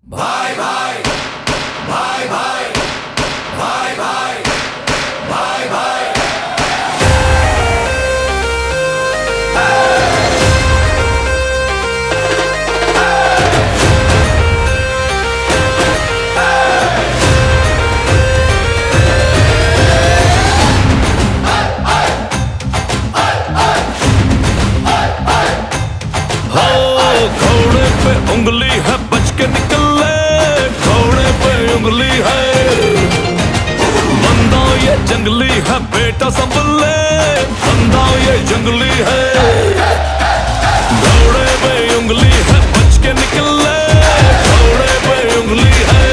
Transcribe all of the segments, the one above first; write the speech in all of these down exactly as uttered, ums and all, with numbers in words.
भाई भाई भाई भाई भाई भाई भाई भाई घोड़े पे उंगली है बच के निकल ले, घोड़े पे उंगली है। बंदा ये जंगली है बेटा संभल ले, बंदा ये जंगली है। घोड़े पे उंगली है बच के निकल ले, घोड़े पे उंगली है।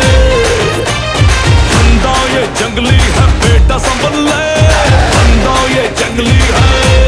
बंदा ये जंगली है बेटा संभल ले, बंदा ये जंगली है।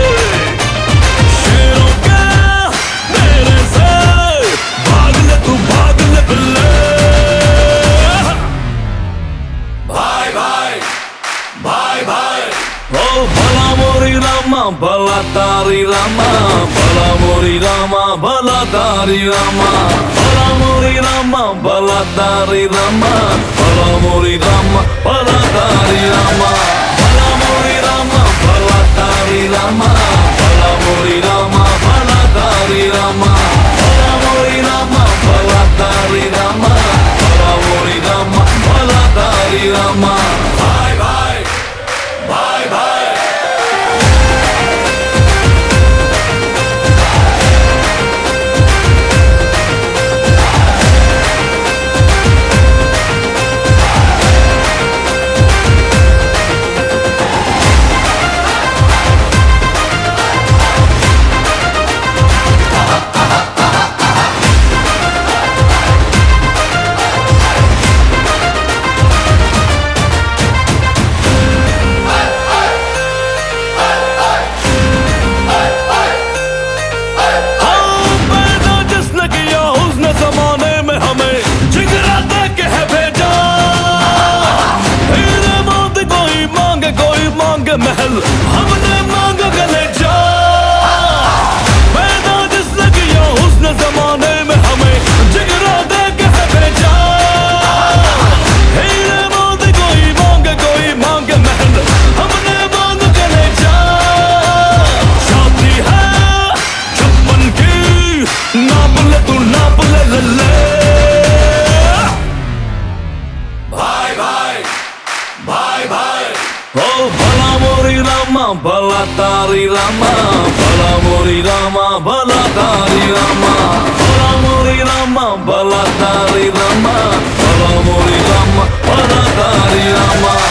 भला मोरी रामा भला तारी रामा, भला मोरी रामा भला तारी रामा, भला मोरी रामा भला तारी रामा, भला मोरी रामा भला तारी रामा, भला मोरी रामा भला तारी रामा, भला मोरी रामा भला तारी रामा, भला मोरी रामा भला तारी रामा, भला मोरी रामा भला तारी रामा। भाई भाई भाई भाई महल हमने मांग गले जा, पैदा जिसने किया उसने जमाने में हमें जिगरा दे के है भेजा। हीरे मोती कोई मांगे कोई मांगे महल हमने मांग गले जा। शादी है छप्पन की नाप ले तू नाप ले ले ले। भाई भाई भाई भाई ओ भला मोरी रामा भला तारी रामा, भला मोरी रामा भला तारी रामा, भला मोरी रामा भला तारी रामा, भला मोरी रामा भला तारी रामा।